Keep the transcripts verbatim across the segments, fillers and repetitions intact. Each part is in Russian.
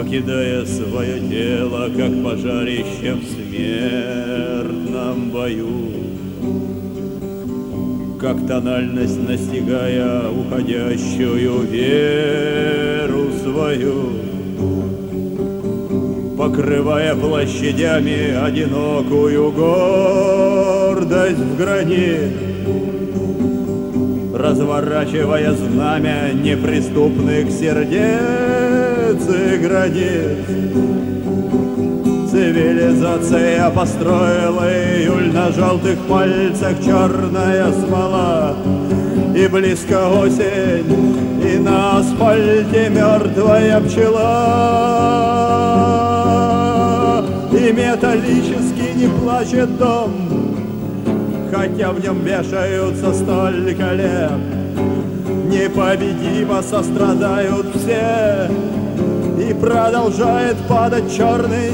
покидая свое тело, как пожарище в смертном бою, как тональность настигая уходящую веру свою, покрывая площадями одинокую гордость в гранит, разворачивая знамя неприступных сердец и границ. Цивилизация построила июль, на желтых пальцах черная смола, и близко осень, и на асфальте мертвая пчела, и металлически не плачет дом, хотя в нем вешаются столько лет. Непобедимо сострадают все, и продолжает падать черный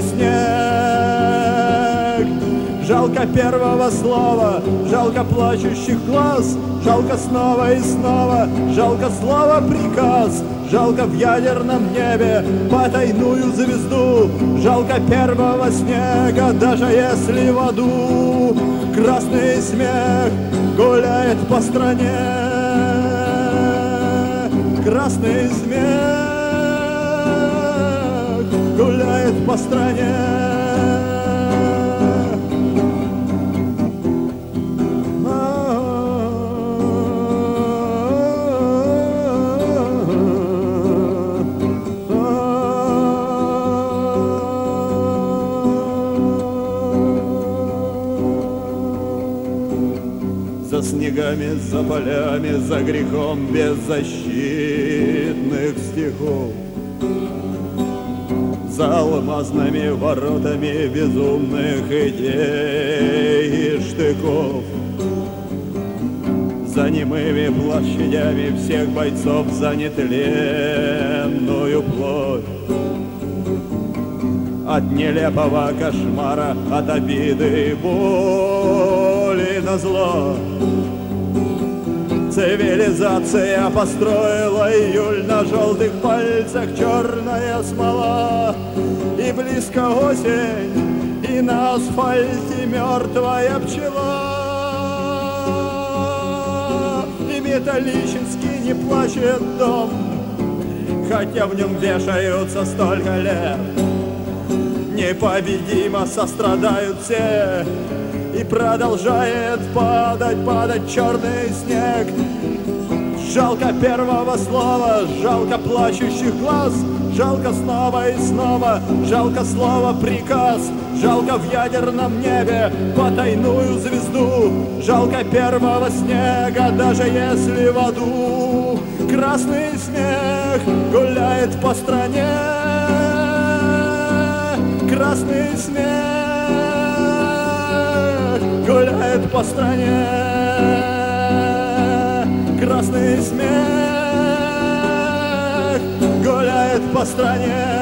снег. Жалко первого слова, жалко плачущих глаз, жалко снова и снова, жалко слова приказ, жалко в ядерном небе потайную звезду, жалко первого снега, даже если в аду красный смех гуляет по стране. Красный смех гуляет по стране. За снегами, за полями, за грехом беззащитных стихов, за алмазными воротами безумных идей и штыков, за немыми площадями всех бойцов за нетленную плоть, от нелепого кошмара, от обиды и боли на зло. Цивилизация построила июль, на желтых пальцах черная смола, и близко осень, и на асфальте мертвая пчела, и металлически не плачет дом, хотя в нем вешаются столько лет. Непобедимо сострадают все, и продолжает падать, падать черный снег. Жалко первого слова, жалко плачущих глаз, жалко снова и снова, жалко слова приказ, жалко в ядерном небе потайную звезду, жалко первого снега, даже если в аду красный смех гуляет по стране. Красный смех гуляет по стране. Красный смех гуляет по стране.